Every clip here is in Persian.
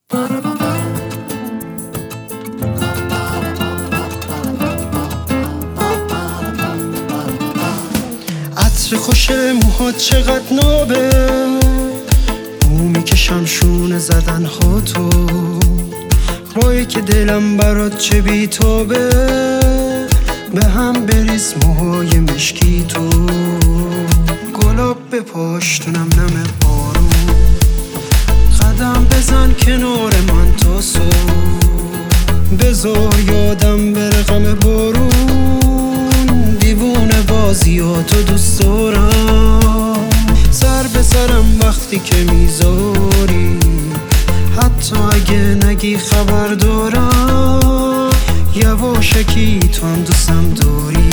عطر خوش موهات چقدر نابه، بو میکشم شونه زدن هاتو، وای که دلم برات چه بیتابه، به هم بریز موهای مشکی تو، گلاب به پاشتونم نم بارون، قدم بزن کنار من تا صبح، بذار یادم بره غم بارون، دیوونه بازیاتو دوست دارم، سر به سرم وقتی که میذاری، حتی اگه نگی خبر دارم، یواشکی تو هم دوستم داری.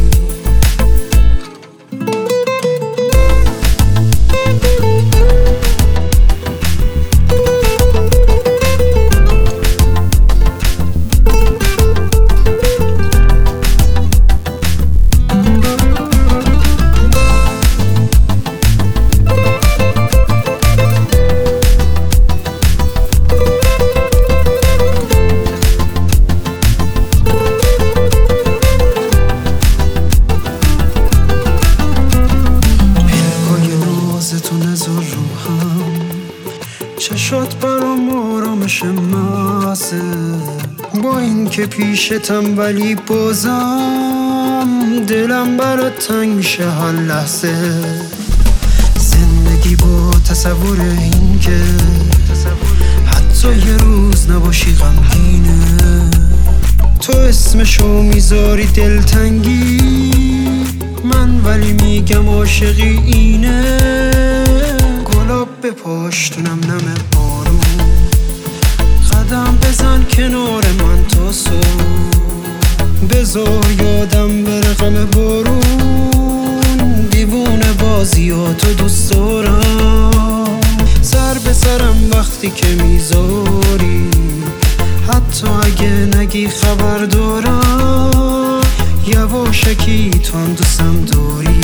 تو نزار رو هم، چشات برام آرامش محضه، با این که پیشتم ولی بازم دلم برات تنگ میشه هر لحظه، زندگی با تصور این که حتی یه روز نباشی غمگینه، تو اسمشو میذاری دلتنگی، من ولی میگم عاشقی اینه، گلاب به پاشتونم نم بارون، قدم بزن کنار من تا صبح، بذار یادم بره غم بارون، دیوونه بازیاتو دوست دارم، سر به سرم وقتی که میذاری، حتی اگه نگی خبر دارم، یواشکی تو هم دوستم داری.